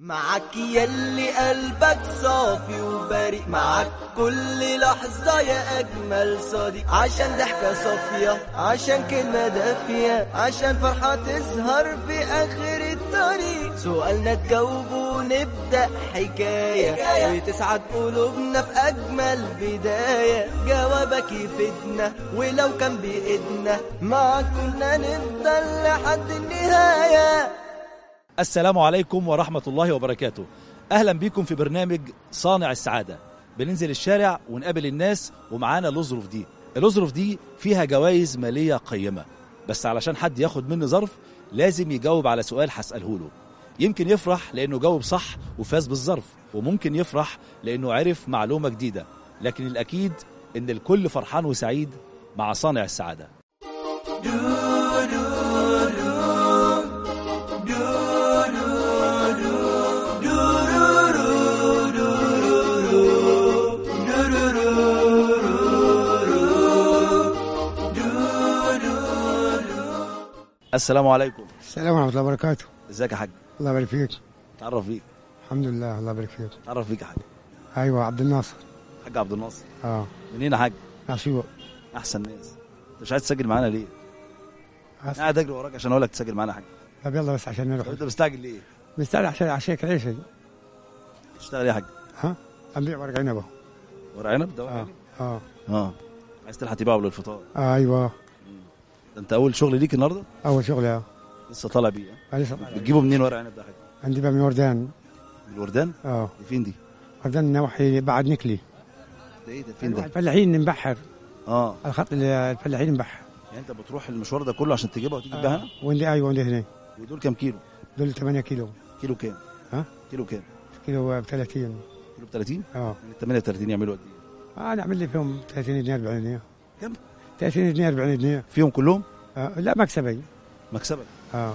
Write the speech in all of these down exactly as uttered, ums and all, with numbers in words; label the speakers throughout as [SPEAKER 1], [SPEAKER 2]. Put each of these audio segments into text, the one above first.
[SPEAKER 1] معك يلي قلبك صافي وبريء، معك كل لحظة يا أجمل صديق، عشان ضحكة صافية، عشان كلمة دافية، عشان فرحة تظهر في آخر الطريق، سؤالنا تجاوب ونبدأ حكاية وتسعد قلوبنا في أجمل بداية، جوابك يفيدنا ولو كان بإيدنا معك كنا نفضل لحد النهاية.
[SPEAKER 2] السلام عليكم ورحمة الله وبركاته. أهلا بكم في برنامج صانع السعادة. بننزل الشارع ونقابل الناس ومعانا الأظرف دي الأظرف دي فيها جوائز مالية قيمة، بس علشان حد ياخد مني ظرف لازم يجاوب على سؤال هسأله له. يمكن يفرح لأنه جاوب صح وفاز بالظرف، وممكن يفرح لأنه عرف معلومة جديدة، لكن الأكيد إن الكل فرحان وسعيد مع صانع السعادة. السلام عليكم.
[SPEAKER 3] السلام ورحمة الله وبركاته.
[SPEAKER 2] ازيك يا حاج؟
[SPEAKER 3] الله يبارك فيك.
[SPEAKER 2] تعرف بيك.
[SPEAKER 3] الحمد لله. الله يبارك فيك.
[SPEAKER 2] تعرف بيك يا حاج.
[SPEAKER 3] ايوه عبد الناصر.
[SPEAKER 2] حاج عبد الناصر.
[SPEAKER 3] اه
[SPEAKER 2] منين يا حاج؟
[SPEAKER 3] عاشور.
[SPEAKER 2] احسن ناس. انت مش عايز تسجل معانا ليه؟
[SPEAKER 3] أس...
[SPEAKER 2] قاعد اجري وراك عشان اقول لك تسجل معانا يا حاج.
[SPEAKER 3] طب يلا بس عشان نروح.
[SPEAKER 2] انت مستعجل ليه؟
[SPEAKER 3] مستعجل عشان عشاك العيش.
[SPEAKER 2] تشتغل ايه يا حاج؟
[SPEAKER 3] ها؟ ابيع ورق عنب.
[SPEAKER 2] ورق عنب ده ورق
[SPEAKER 3] اه
[SPEAKER 2] عنب؟
[SPEAKER 3] اه
[SPEAKER 2] اه عايز تلحق تبيعه للفطار.
[SPEAKER 3] آه ايوه.
[SPEAKER 2] ده انت اول شغل ليك النهارده؟
[SPEAKER 3] اول شغل اه
[SPEAKER 2] لسه طالع بيه.
[SPEAKER 3] آه، لسه
[SPEAKER 2] بتجيبه منين ورق عنب ده يا حاج؟
[SPEAKER 3] عندي بقى من وردان.
[SPEAKER 2] من الوردان؟
[SPEAKER 3] اه
[SPEAKER 2] دي فين دي؟
[SPEAKER 3] وردان نواحي بعد نكلي.
[SPEAKER 2] ده ايه ده فين ده؟
[SPEAKER 3] الفلاحين نبحر.
[SPEAKER 2] اه
[SPEAKER 3] على خط الفلاحين نبحر.
[SPEAKER 2] يعني انت بتروح المشوار ده كله عشان تجيبها وتيجي تبيعها هنا؟
[SPEAKER 3] وندي ايوه وندي هنا.
[SPEAKER 2] ودول كام كيلو؟
[SPEAKER 3] دول ثمانية كيلو.
[SPEAKER 2] كيلو كام؟
[SPEAKER 3] ها؟
[SPEAKER 2] كيلو كام؟
[SPEAKER 3] كيلو ب ثلاثين.
[SPEAKER 2] كيلو ب ثلاثين؟
[SPEAKER 3] اه
[SPEAKER 2] يعني ثمانية وثلاثين يعملوا قد ايه؟
[SPEAKER 3] اه نعمل لي فيهم ثلاثين جنيه أربعين جنيه.
[SPEAKER 2] كم؟
[SPEAKER 3] ثلاثين جنيه أربعين جنيه.
[SPEAKER 2] فيهم كلهم؟
[SPEAKER 3] آه لا مكسبي.
[SPEAKER 2] مكسبك؟
[SPEAKER 3] اه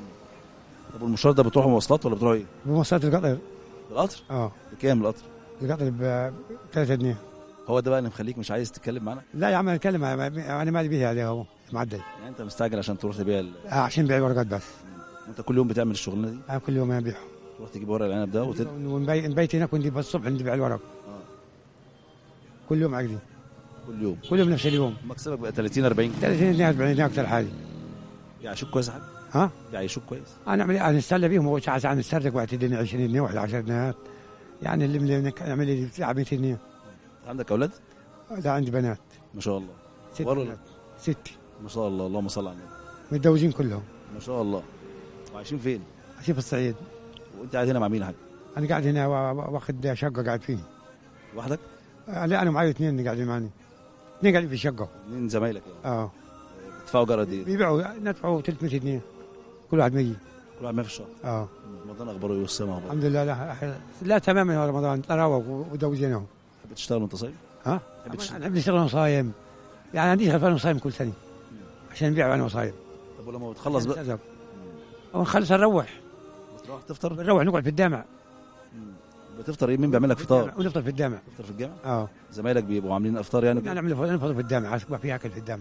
[SPEAKER 2] طب والمشوار ده بتروحوا مواصلات ولا بتروحوا ايه؟
[SPEAKER 3] بمواصلات القطر.
[SPEAKER 2] بالقطر؟
[SPEAKER 3] اه
[SPEAKER 2] بكام القطر؟
[SPEAKER 3] القطر ب ثلاثة جنيه.
[SPEAKER 2] هو ده بقى اللي مخليك مش عايز تتكلم معانا؟
[SPEAKER 3] لا يا عم اتكلم، انا مالي بيه عليه هو معدل.
[SPEAKER 2] يعني انت مستعجل عشان تروح تبيع ال...
[SPEAKER 3] آه عشان بيع ورقات بس.
[SPEAKER 2] وانت كل يوم بتعمل الشغلانه دي؟
[SPEAKER 3] آه كل يوم انا ببيعه.
[SPEAKER 2] تروح تجيب ورق العنب ده وتد...
[SPEAKER 3] ونبيت هناك وندي الصبح نبيع الورق.
[SPEAKER 2] اه
[SPEAKER 3] كل يوم عقدي.
[SPEAKER 2] كل يوم
[SPEAKER 3] كل يوم نفس اليوم.
[SPEAKER 2] مكسبك بقى ثلاثين أربعين جنيه.
[SPEAKER 3] ثلاثين جنيه أربعين جنيه اكثر حاجه.
[SPEAKER 2] يعيشوك كويس يا حاج؟
[SPEAKER 3] ها؟
[SPEAKER 2] يعيشوك كويس؟
[SPEAKER 3] انا اعمل ايه؟ نستهلا بيهم هو ساعه ساعه نسترزق وقت الدنيا عشرين جنيه ولا عشر جنيهات. يعني اللي نعمل لي بتاع مئتين جنيه.
[SPEAKER 2] عندك اولاد؟
[SPEAKER 3] لا عندي بنات.
[SPEAKER 2] ما شاء الله.
[SPEAKER 3] ست بنات. ست.
[SPEAKER 2] ما شاء الله. اللهم صل على النبي.
[SPEAKER 3] متزوجين كلهم.
[SPEAKER 2] ما شاء الله. وعايشين فين؟
[SPEAKER 3] عايشين في الصعيد.
[SPEAKER 2] وانت قاعد هنا مع مين يا حاج؟
[SPEAKER 3] انا قاعد هنا واخد شقه قاعد فيه.
[SPEAKER 2] لوحدك؟
[SPEAKER 3] لا انا معي اثنين قاعدين معي. اثنين قاعدين في الشقه.
[SPEAKER 2] اثنين زمايلك يعني؟
[SPEAKER 3] اه
[SPEAKER 2] بتدفعوا جرة قد ايه؟
[SPEAKER 3] بيبيعوا ندفعوا ثلاثمئة جنيه كل واحد مية.
[SPEAKER 2] كل واحد مية في الشهر؟
[SPEAKER 3] اه
[SPEAKER 2] رمضان اخباره ايه والسما اخباره؟
[SPEAKER 3] الحمد لله. لا لا تماما يا رمضان تراوغ ودوزيناهم.
[SPEAKER 2] تحب تشتغل وانت صايم؟
[SPEAKER 3] ها؟
[SPEAKER 2] تحب تشتغل؟
[SPEAKER 3] انا بشتغل وانا صايم. يعني عندي شغال وانا صايم كل سنه عشان نبيع وانا صايم.
[SPEAKER 2] طب ولما بتخلص بقى؟
[SPEAKER 3] او نخلص نروح.
[SPEAKER 2] بتروح تفطر؟
[SPEAKER 3] بنروح نقعد في الجامع.
[SPEAKER 2] بتفطر ايه؟ مين بيعمل لك فطار؟
[SPEAKER 3] ونفطر في الجامع.
[SPEAKER 2] تفطر في الجامع؟
[SPEAKER 3] اه
[SPEAKER 2] زمايلك بيبقوا عاملين افطار يعني؟
[SPEAKER 3] انا نعمل نفطر في الجامع عشان في اكل في الجامع.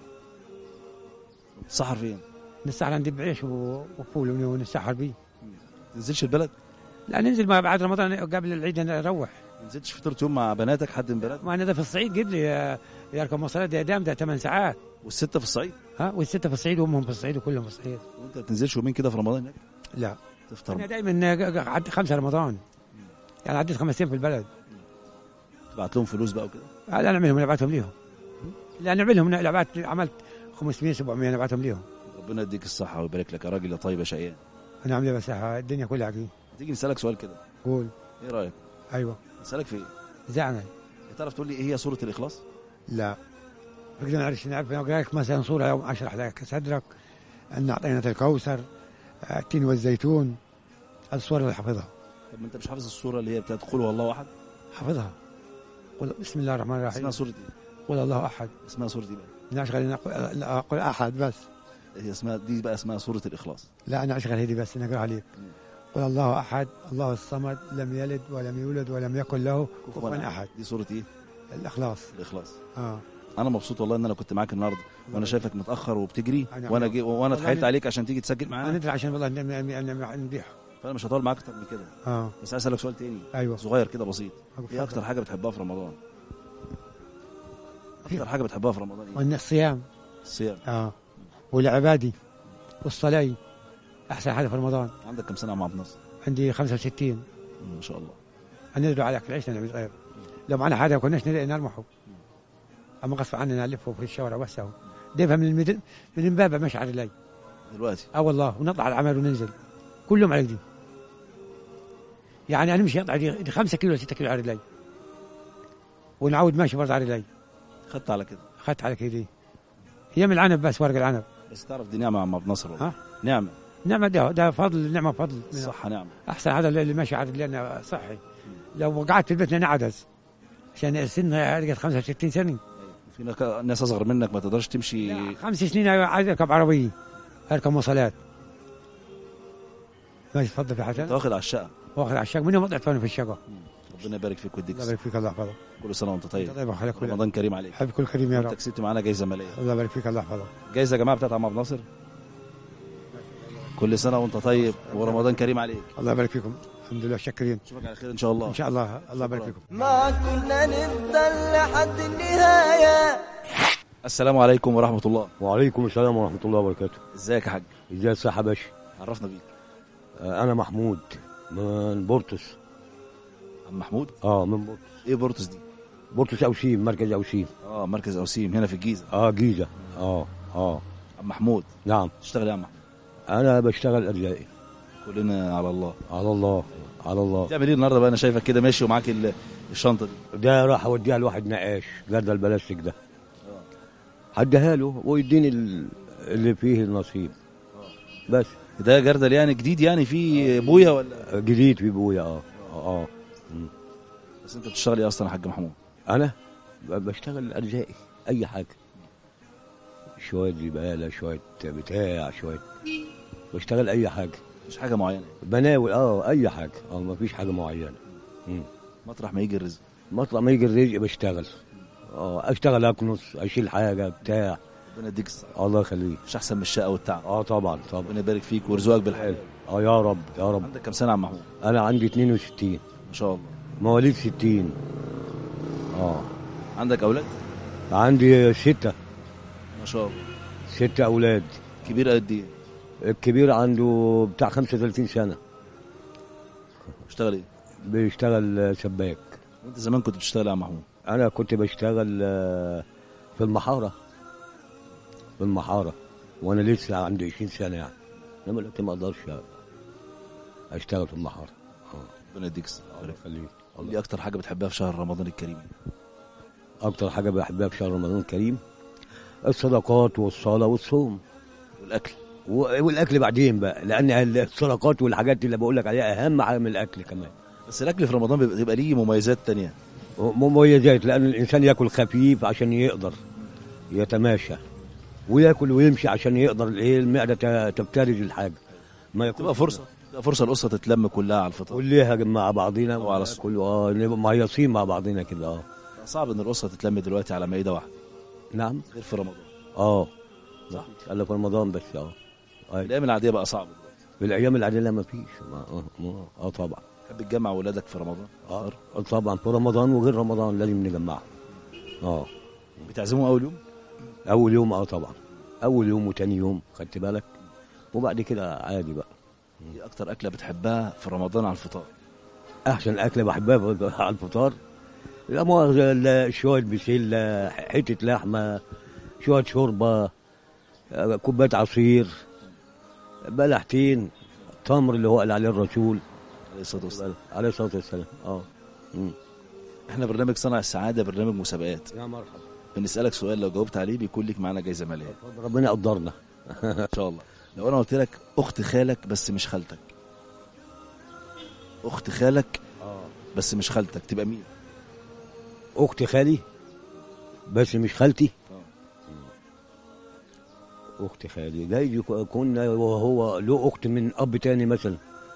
[SPEAKER 2] تسحر فين؟
[SPEAKER 3] نسحر عندي بعيش وفول ونسحر بيه.
[SPEAKER 2] تنزلش البلد؟
[SPEAKER 3] لا ننزل ما بعد رمضان قبل العيد نروح.
[SPEAKER 2] ما نزلتش فطرت يوم مع بناتك حد من بناتك؟
[SPEAKER 3] ما انا ده في الصعيد قبل يركب مواصلات ده دام ده ثمان ساعات.
[SPEAKER 2] والستة في الصعيد؟
[SPEAKER 3] ها والستة في الصعيد وامهم في الصعيد وكلهم في الصعيد.
[SPEAKER 2] وانت ما بتنزلش يومين كده في رمضان هناك؟
[SPEAKER 3] لا
[SPEAKER 2] تفطر؟
[SPEAKER 3] انا دايما عدت خمسة رمضان. يعني عديت خمس ايام في البلد.
[SPEAKER 2] تبعت لهم فلوس بقى وكده؟
[SPEAKER 3] لا نعملهم نبعتهم ليهم. لا نعملهم نبعت عملت خمسمئة سبعمئة نبعتهم ليهم.
[SPEAKER 2] ربنا يديك الصحة ويبارك لك يا راجل يا طيب يا شقيان.
[SPEAKER 3] انا عامل ايه بس الدنيا كلها عقلي.
[SPEAKER 2] تيجي نسألك سؤال كده؟
[SPEAKER 3] قول.
[SPEAKER 2] ايه رأيك؟
[SPEAKER 3] ايوه.
[SPEAKER 2] نسألك في ايه؟
[SPEAKER 3] زعنا.
[SPEAKER 2] تعرف تقول لي ايه هي سورة الإخلاص؟
[SPEAKER 3] لا. بقدر نعرف نعرف اقول لك مثلا سورة يوم اشرح لك صدرك ان اعطيناك الكوثر التين والزيتون. الصور اللي حافظها.
[SPEAKER 2] طب ما انت مش حافظ السورة اللي هي بتاعت قل هو الله احد؟
[SPEAKER 3] حافظها. قل بسم الله الرحمن الرحيم.
[SPEAKER 2] اسمها سورة ايه؟
[SPEAKER 3] قل الله احد.
[SPEAKER 2] اسمها سورة ايه بقى؟
[SPEAKER 3] لا اشغل اقول احد بس.
[SPEAKER 2] هي اسمها دي بقى اسمها سورة الإخلاص.
[SPEAKER 3] لا انا اشغل هذه بس نقرا عليك. قل الله احد الله الصمد لم يلد ولم يولد ولم يكن له كفوا احد.
[SPEAKER 2] دي سورة ايه؟
[SPEAKER 3] الاخلاص.
[SPEAKER 2] الإخلاص.
[SPEAKER 3] اه
[SPEAKER 2] انا مبسوط والله ان انا كنت معاك النهارده، وانا شايفك متاخر وبتجري، وانا جي وانا اتحايلت عليك عشان تيجي تسجل معانا.
[SPEAKER 3] انا ندري عشان والله نبيعه.
[SPEAKER 2] فانا مش هطول معاك اكتر من كده.
[SPEAKER 3] اه
[SPEAKER 2] بس عايز اسالك سؤال تاني
[SPEAKER 3] ايوه.
[SPEAKER 2] صغير كده بسيط.
[SPEAKER 3] أقول
[SPEAKER 2] ايه اكتر حاجه بتحبها في رمضان؟ اكتر حاجه بتحبها في رمضان ايه؟
[SPEAKER 3] وان الصيام
[SPEAKER 2] الصيام.
[SPEAKER 3] اه والعبادي والصلاة احسن حاجه في رمضان.
[SPEAKER 2] عندك كم سنه يا عم عبد الناصر؟
[SPEAKER 3] عندي خمسة وستين.
[SPEAKER 2] ما شاء الله.
[SPEAKER 3] هندعو على اكل عيشنا نعمل صغير. لو معنا حاجه ما كناش نلاقي نرمحه، اما غصب عننا نلفه في الشوارع وسعه ديفها من المدن من امبابه مشعر الليل
[SPEAKER 2] دلوقتي
[SPEAKER 3] اه والله، ونطلع على العمل وننزل كل يوم على دي. يعني انا مش يقطع دي دي خمسة كيلو ولا ستة كيلو على رجلي، ونعود ماشي برضه على رجلي.
[SPEAKER 2] خدت على كده.
[SPEAKER 3] اخذت على كده ايام العنب، بس ورق العنب.
[SPEAKER 2] بس تعرف دي نعمه يا عم عبد الناصر والله.
[SPEAKER 3] ها
[SPEAKER 2] نعمه.
[SPEAKER 3] نعمه، ده ده فضل، نعمه فضل.
[SPEAKER 2] صح نعمه.
[SPEAKER 3] احسن هذا اللي ماشي على رجلينا صحي. لو قعدت في البيت نعدز عشان السن رقت خمسة وستين سنه.
[SPEAKER 2] في نك- ناس اصغر منك ما تقدرش تمشي.
[SPEAKER 3] لا، خمس سنين عايز اركب عربيه، اركب مواصلات. ماشي تفضل في
[SPEAKER 2] انت
[SPEAKER 3] حسن.
[SPEAKER 2] واخد على الشقه.
[SPEAKER 3] واخد على الشقه، من يوم ما طلعت وانا في الشقه.
[SPEAKER 2] ربنا يبارك فيك ويديك
[SPEAKER 3] الله
[SPEAKER 2] الصحة.
[SPEAKER 3] يبارك فيك، الله يحفظك.
[SPEAKER 2] كل سنه وانت طيب.
[SPEAKER 3] انت طيب وخليك كل
[SPEAKER 2] رمضان كريم عليك.
[SPEAKER 3] حبيب كل كريم يا
[SPEAKER 2] انت
[SPEAKER 3] رب.
[SPEAKER 2] كسبت معانا جايزه ماليه.
[SPEAKER 3] الله يبارك فيك، الله يحفظك.
[SPEAKER 2] جايزه يا جماعه بتاعت عم عبد الناصر. كل سنه وانت طيب ورمضان كريم عليك.
[SPEAKER 3] الله يبارك فيكم، الحمد لله شاكرين.
[SPEAKER 2] اشوفك على خير ان شاء الله.
[SPEAKER 3] ان شاء الله، الله يبارك فيكم.
[SPEAKER 1] ما كنا نفضل لحد النهاية.
[SPEAKER 2] السلام عليكم ورحمه الله.
[SPEAKER 4] وعليكم السلام ورحمة الله وبركاته.
[SPEAKER 2] ازيك يا حاج؟
[SPEAKER 4] ازاي الصحة يا باشا؟
[SPEAKER 2] عرفنا بيك.
[SPEAKER 4] آه، أنا محمود من بورتوس.
[SPEAKER 2] عم محمود.
[SPEAKER 4] اه من بورتوس.
[SPEAKER 2] ايه بورتوس دي؟
[SPEAKER 4] بورتوس أوسيم، مركز أوسيم.
[SPEAKER 2] اه مركز اوسيم هنا في الجيزه.
[SPEAKER 4] اه جيزة. اه اه
[SPEAKER 2] عم محمود
[SPEAKER 4] نعم.
[SPEAKER 2] تشتغل ايه يا عم محمود؟
[SPEAKER 4] أنا بشتغل أرزاقي.
[SPEAKER 2] كلنا على الله.
[SPEAKER 4] على الله على الله.
[SPEAKER 2] بتعمل ايه النهارده بقى؟ انا شايفك كده ماشي ومعاك ال- الشنطه دي.
[SPEAKER 4] ده راح أوديها لواحد نقاش جردل البلاستيك ده. هديها له ويديني ال- اللي فيه النصيب. بس
[SPEAKER 2] ده جردل يعني جديد يعني في بويا ولا؟
[SPEAKER 4] جديد في بويا. اه اه مم.
[SPEAKER 2] بس انت بتشتغل ايه اصلا يا حاج محمود؟
[SPEAKER 4] أنا ب- بشتغل أرزاقي، أي حاجة. شوية زبالة، شوية بتاع، شوية بشتغل أي حاجة.
[SPEAKER 2] مش حاجه معينه.
[SPEAKER 4] بناول اه اي حاجه، اه ما فيش حاجه معينه. مم.
[SPEAKER 2] مطرح ما يجي الرزق.
[SPEAKER 4] مطلع ما يجي الرزق بشتغل. اه اشتغل، اكنس، اشيل حاجه بتاع.
[SPEAKER 2] ربنا يديك الصحه.
[SPEAKER 4] الله يخليك.
[SPEAKER 2] مش احسن من الشقه والتعب.
[SPEAKER 4] اه طبعا طبعا.
[SPEAKER 2] ربنا يبارك فيك ويرزقك بالحلال.
[SPEAKER 4] اه يا رب يا رب.
[SPEAKER 2] عندك كم سنه يا عم محمود؟
[SPEAKER 4] انا عندي اثنين وستين.
[SPEAKER 2] ما شاء الله.
[SPEAKER 4] مواليد ستين. اه
[SPEAKER 2] عندك اولاد؟
[SPEAKER 4] عندي ستة.
[SPEAKER 2] ما شاء الله.
[SPEAKER 4] ستة اولاد.
[SPEAKER 2] كبير قد ايه؟
[SPEAKER 4] الكبير عنده بتاع خمسة وثلاثين سنة.
[SPEAKER 2] بتشتغل ايه؟
[SPEAKER 4] بيشتغل آه، سباك.
[SPEAKER 2] وانت زمان كنت بتشتغل يا عم محمود؟
[SPEAKER 4] انا كنت بشتغل آه، في المحارة. في المحارة وانا لسه عندي عشرين سنة يعني. انما دلوقتي ما اقدرش اشتغل في المحارة.
[SPEAKER 2] ربنا يديك الصحه.
[SPEAKER 4] الله يخليك.
[SPEAKER 2] دي اكتر حاجه بتحبها في شهر رمضان الكريم؟
[SPEAKER 4] اكتر حاجة بحبها في شهر رمضان الكريم الصدقات والصلاة والصوم
[SPEAKER 2] والاكل.
[SPEAKER 4] و- والاكل بعدين بقى، لان الصدقات والحاجات اللي بقول لك عليها اهم حاجة من الاكل كمان.
[SPEAKER 2] بس الاكل في رمضان بيبقى بيبقى ليه مميزات تانية.
[SPEAKER 4] مميزات، لان الانسان ياكل خفيف عشان يقدر يتماشى، وياكل ويمشي عشان يقدر الايه المعده ت- تبترج الحاجه. ما ياكل
[SPEAKER 2] تبقى فرصه تبقى فرصه الاسره تتلم كلها على الفطار.
[SPEAKER 4] كلها مع بعضينا
[SPEAKER 2] وعلى الصبح.
[SPEAKER 4] كل اه نبقى مهيصين مع بعضينا كده. اه
[SPEAKER 2] صعب ان الاسره تتلم دلوقتي على مائده واحده
[SPEAKER 4] نعم.
[SPEAKER 2] غير في رمضان.
[SPEAKER 4] اه
[SPEAKER 2] صح.
[SPEAKER 4] الا في رمضان بس. اه أي.
[SPEAKER 2] الايام العاديه بقى صعب دلوقتي.
[SPEAKER 4] في الايام العاديه لا ما فيش. ما- اه ما- اه طبعا.
[SPEAKER 2] تحب تجمع ولادك في رمضان؟
[SPEAKER 4] اه طبعا في رمضان وغير رمضان لازم نجمعهم. اه
[SPEAKER 2] بتعزموا اول يوم؟
[SPEAKER 4] اول يوم اه طبعا. اول يوم وتاني يوم خدت بالك، وبعد كده عادي بقى.
[SPEAKER 2] ايه اكتر اكله بتحبها في رمضان على الفطار؟
[SPEAKER 4] احسن اكله بحبها على الفطار لا مؤاخذه لا، شويه بسله، حته لحمه، شويه شوربه، آه، كوبايه عصير، بلحتين، تمر اللي هو قال عليه الرسول
[SPEAKER 2] عليه الصلاه والسلام.
[SPEAKER 4] عليه الصلاه والسلام. اه مم.
[SPEAKER 2] احنا برنامج صنع السعاده برنامج مسابقات.
[SPEAKER 4] يا مرحبا.
[SPEAKER 2] بنسالك سؤال لو جاوبت عليه بيكون لك معانا جايزه ماليه
[SPEAKER 4] ربنا يقدرنا.
[SPEAKER 2] ان شاء الله. لو انا قلت لك اخت خالك بس مش خالتك، اخت خالك بس مش خالتك، تبقى مين؟
[SPEAKER 4] اخت خالي بس مش خالتي. اخت خالي جايز يكون وهو له اخت من اب تاني مثلا.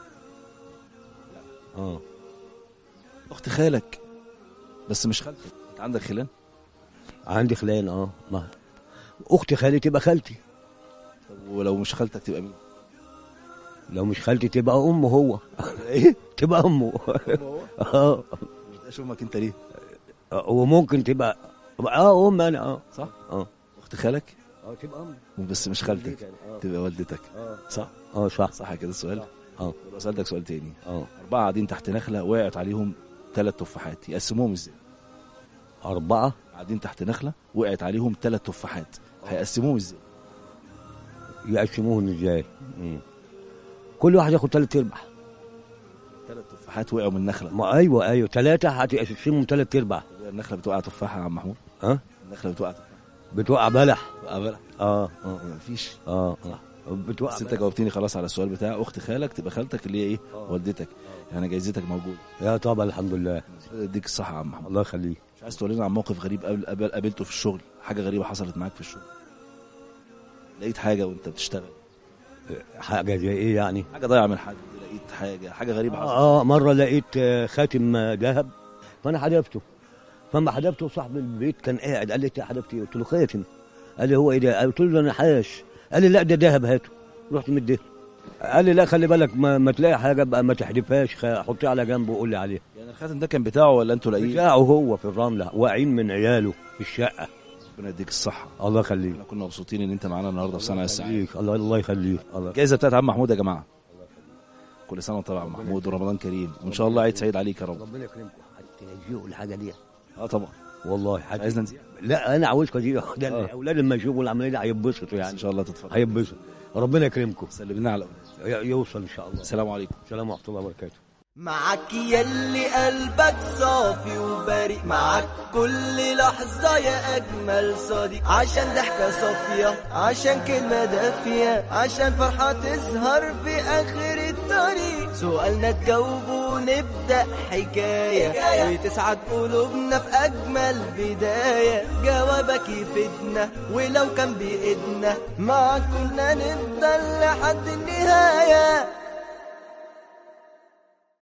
[SPEAKER 4] اه
[SPEAKER 2] اخت خالك بس مش خالتك. انت عندك خلان؟
[SPEAKER 4] عندي خلان. اه ما اخت خالي تبقى خالتي.
[SPEAKER 2] طب ولو مش خالتك تبقى مين؟
[SPEAKER 4] لو مش خالتي تبقى امه هو.
[SPEAKER 2] ايه
[SPEAKER 4] تبقى امه.
[SPEAKER 2] هو
[SPEAKER 4] اه
[SPEAKER 2] مش امك انت ليه؟
[SPEAKER 4] وممكن تبقى اه ام انا اه
[SPEAKER 2] صح.
[SPEAKER 4] اه
[SPEAKER 2] اخت خالك
[SPEAKER 4] اه تبقى امه
[SPEAKER 2] بس مش خالتك،
[SPEAKER 4] اه
[SPEAKER 2] تبقى والدتك.
[SPEAKER 4] اه
[SPEAKER 2] صح
[SPEAKER 4] اه صح
[SPEAKER 2] صح كده السؤال.
[SPEAKER 4] اه
[SPEAKER 2] لو سألتك سؤال تاني،
[SPEAKER 4] اه
[SPEAKER 2] أربعة قاعدين تحت نخلة وقعت عليهم ثلاث تفاحات، يقسموهم ازاي؟
[SPEAKER 4] أربعة
[SPEAKER 2] قاعدين تحت نخلة وقعت عليهم ثلاث تفاحات، هيقسموهم ازاي؟
[SPEAKER 4] يقسموهم ازاي؟ مم. كل واحد ياخد ثلاث ارباع.
[SPEAKER 2] ثلاث تفاحات وقعوا من النخلة.
[SPEAKER 4] ما ايوه ايوه ثلاثة هتقسمهم ثلاث ارباع.
[SPEAKER 2] النخلة بتوقع تفاحة يا عم محمود؟
[SPEAKER 4] ها؟
[SPEAKER 2] النخلة بتوقع تفاحة.
[SPEAKER 4] بتوقع بلح.
[SPEAKER 2] بتوقع بلح.
[SPEAKER 4] اه اه
[SPEAKER 2] مفيش.
[SPEAKER 4] اه اه بتوقع
[SPEAKER 2] بس انت
[SPEAKER 4] بلح.
[SPEAKER 2] جاوبتني خلاص على السؤال بتاع اخت خالك تبقى خالتك اللي هي ايه؟
[SPEAKER 4] آه.
[SPEAKER 2] والدتك. يعني جايزتك موجودة.
[SPEAKER 4] يا طبعا الحمد لله.
[SPEAKER 2] اديك الصحة يا عم محمود.
[SPEAKER 4] الله يخليك.
[SPEAKER 2] مش عايز تقول لنا عن موقف غريب قابل قابل- قابلته في الشغل، حاجة غريبة حصلت معاك في الشغل؟ لقيت حاجة وانت بتشتغل،
[SPEAKER 4] حاجة زي ايه يعني؟
[SPEAKER 2] حاجة ضايعة من حد، لقيت حاجة حاجة غريبة حصلت.
[SPEAKER 4] اه, آه مرة لقيت آه، خاتم آه، ذهب، فانا حدفته. فما حدفته صاحب البيت كان قاعد قال لي انت حدفتي؟ قلت له خاتم. قال لي هو ايه ده؟ قلت له ده نحاس. قال لي لا ده ذهب هاته. رحت مديه. قال لي لا خلي بالك ما, ما تلاقي حاجه بقى ما تحدفهاش، خ- حطيها على جنب وقول لي عليها.
[SPEAKER 2] يعني الخاتم ده كان بتاعه ولا انتوا لاقيه؟
[SPEAKER 4] بتاعه هو في الرمله، واقعين من عياله في الشقه.
[SPEAKER 2] ربنا يديك الصحة.
[SPEAKER 4] الله يخليك.
[SPEAKER 2] احنا كنا مبسوطين ان انت معانا النهارده في صنع السعادة.
[SPEAKER 4] يخليك. الله الله يخليك. الله
[SPEAKER 2] الجائزة بتاعت عم محمود يا جماعة. كل سنة وانت طبعا عم محمود ورمضان كريم، وان شاء الله عيد سعيد عليك يا رب.
[SPEAKER 4] ربنا يكرمكم. تنجيوا الحاجه دي.
[SPEAKER 2] اه طبعا.
[SPEAKER 4] والله
[SPEAKER 2] مش عايزنا نزيد.
[SPEAKER 4] لا انا عاوزكم دي. ده
[SPEAKER 2] آه.
[SPEAKER 4] الاولاد لما يشوفوا العمليه دي هيتبسطوا
[SPEAKER 2] بس
[SPEAKER 4] يعني.
[SPEAKER 2] ان شاء الله تتفضل.
[SPEAKER 4] هيتبسطوا. ربنا يكرمكم.
[SPEAKER 2] سلم لنا على الاولاد.
[SPEAKER 4] ي- يوصل ان شاء الله.
[SPEAKER 2] السلام عليكم.
[SPEAKER 4] السلام ورحمه الله وبركاته.
[SPEAKER 1] معك يلي قلبك صافي وبريء، معك كل لحظة يا أجمل صديق، عشان ضحكة صافية، عشان كلمة دافية، عشان فرحة تظهر في آخر الطريق، سؤالنا تجاوبه ونبدأ حكاية وتسعد قلوبنا في أجمل بداية، جوابك يفيدنا ولو كان بإيدنا معك كنا نفضل لحد النهاية.